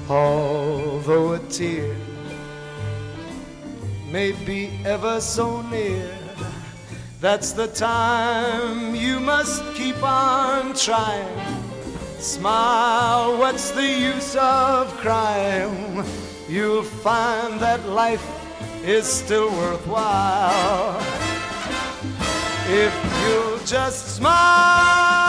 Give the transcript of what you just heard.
Although a tear may be ever so near, that's the time you must keep on trying. Smile, what's the use of crying? You'll find that life is still worthwhile if you'll just smile.